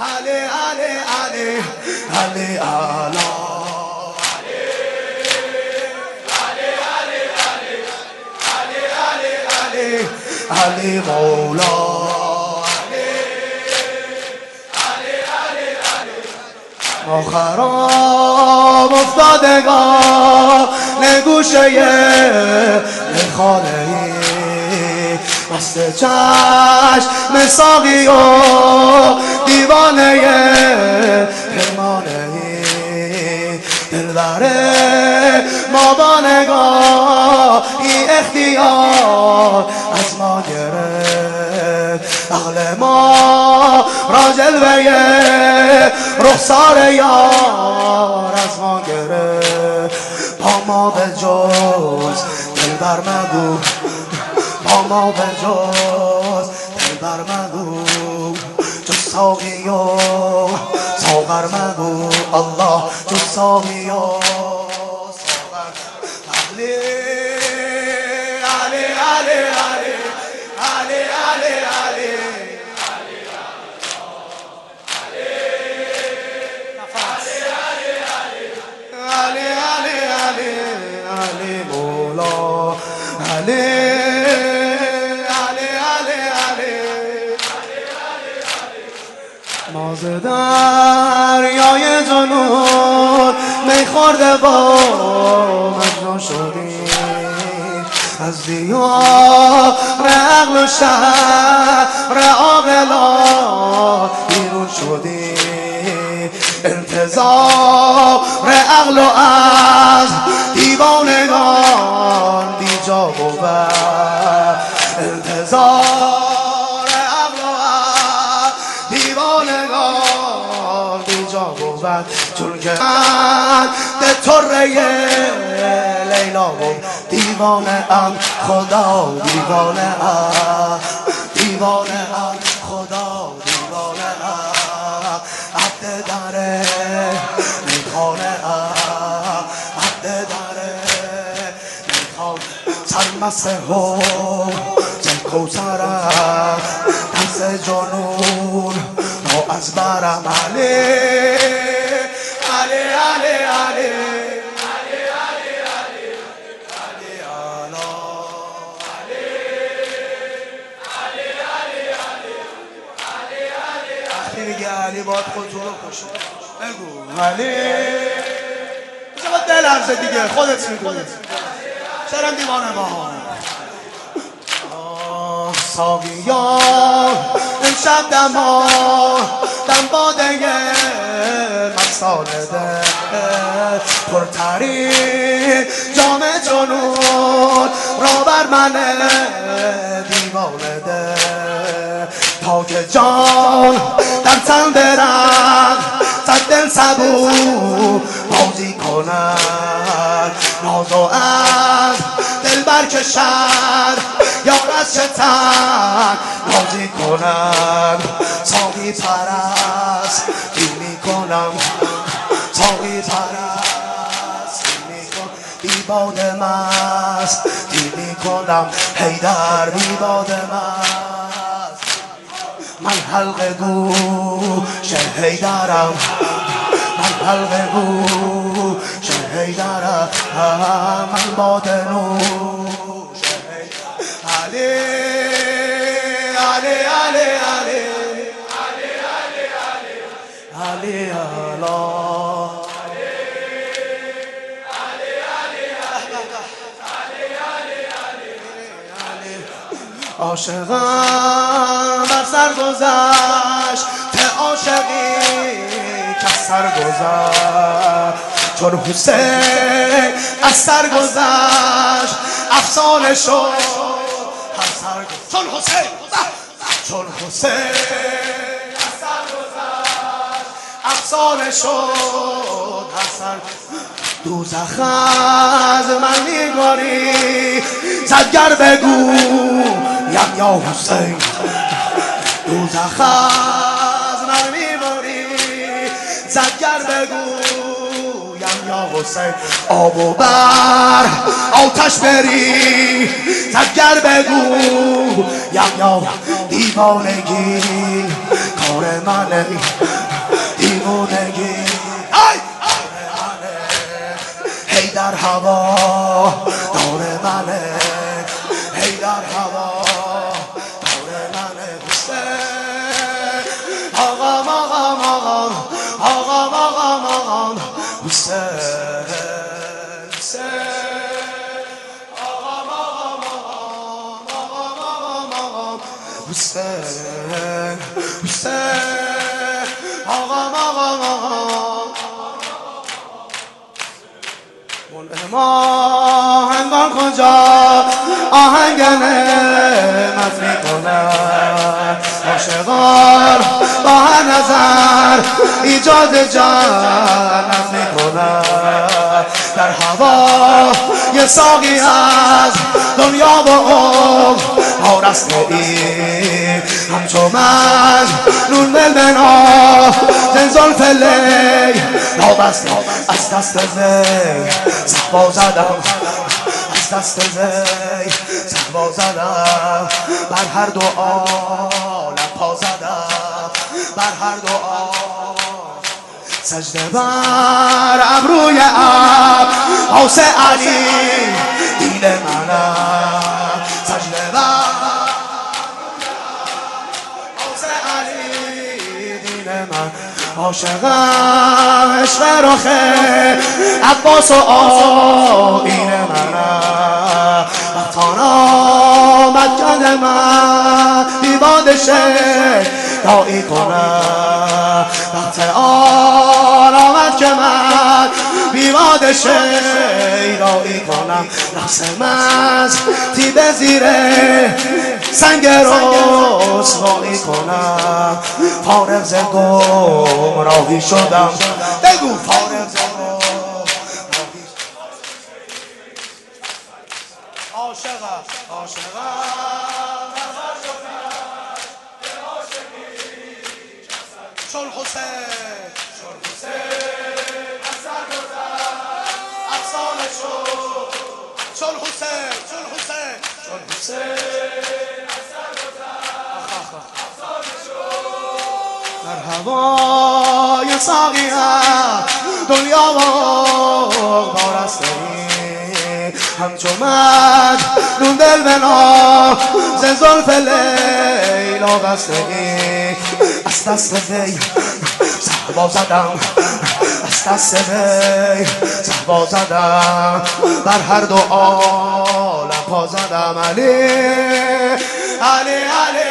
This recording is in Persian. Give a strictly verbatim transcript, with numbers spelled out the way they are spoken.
علی علی علی علی علی علی مولا ما خراب افتادگاه نگوشه خانه ای مست چشم ساقی و دیوانه پیمانه ای دلبره ما با نگاهی اختیار از ما گرفت عقل ما را جلوه رخسار یار از ما گرفت با ما به جز دلبر مگو با ما به جز دلبر مگو جز ساقی و ساغر مگو الله جز ساقی و ساغر علی علی علی علی علی علی علی علی علی علی علی مولا علی علی علی علی ما ز دریای جنون می خورده با مجنون شدیم از دیار عقل و شهر عاقلان بیرون شدیم انتظار عقل و از دیوانگان بیجا بود انتظار عقل و از دیوانگان بیجا بود چون که ده طره لیلا بود دیوانه ام خدا دیوانه ام دیوانه ام خدا دیوانه ام عبد داره میخانه ام عبد داره میخان سرمسه ها چل کوسرم دست جنون نو از برم علی علی علی علی علی باید خودتون رو کشید بگو علی بسه باید دل عرضه دیگه خودت میدونی چرم دیوانه با ساقی ها امشب دما دم باده مساله ده پرتری جام جنون را بر من دیوانه ده تا که جان در تن برم صد دل صبور بازی کند ناز و از دل برکشد یا از شتن بازی کند ساقی پرست می کنم ساقی پرست می کنم بی باد مست می کنم حیدر بی باد مست من حلقه گوش حیدرم من حلقه گوش حیدرم من باد نوش علی علی علی علی علی علی علی عاشقم بر سر گذشت ته عاشقی که سر گذشت چون حسین از سر گذشت افسانه شد هر سر چون حسین چون حسین از سر گذشت افسانه شد هر سر دوزخ از من میگاری زدگر بگو یم یا حسین دوزخ از من میباری زدگر بگو یم یا حسین. آب و بر آتش بری تگر بگو یم یا دیوانگی کار منه دیوانگی هی در هوا دور منه هی در هوا دور منه حسین آقام آقام آقام آقام آقام آقام حسین حسین آقام آقام آقام آقام آقام حسین حسین آقام آقام آقام ما هنگام کجا آهنگ نعمت میکنن عاشقان با هر نظر ایجاد جنت میکنن در هوا یه ساقی از دنیا و عمر آرسته ای همچو من نون ملمنا زنزال فلی نابسته از دست زی صحبا زدم از دست زی صحبا زدم بر هر دو عالم پا زدم بر هر دو عالم سجده بر ابروی اب حوث علی دین منم سجده بر حوث علی دین من عاشقم عشق رخه عباس و آیین منم وقتان آمد کد من بیباد شیخ دایی کنم وقت آن آمد که من بیباد شیخ دایی کنم نفس مستی به زیره سنگ رسوایی کنم فارغ ز گمراهی شدم بگو فارغ ز گمراهی عاشقم عاشقم چون حسین چون حسین اثر گذر افسانه شد چون حسین چون حسین چون حسین اثر گذر افسانه شد در هوای ساقی دنیا و بارسته ای همچو مجنون دل بنا ز زلف لیلا بسته ای از دست وی صحبا زدم از دست وی صحبا زدم بر هر دو عالم پا زدم علی علی علی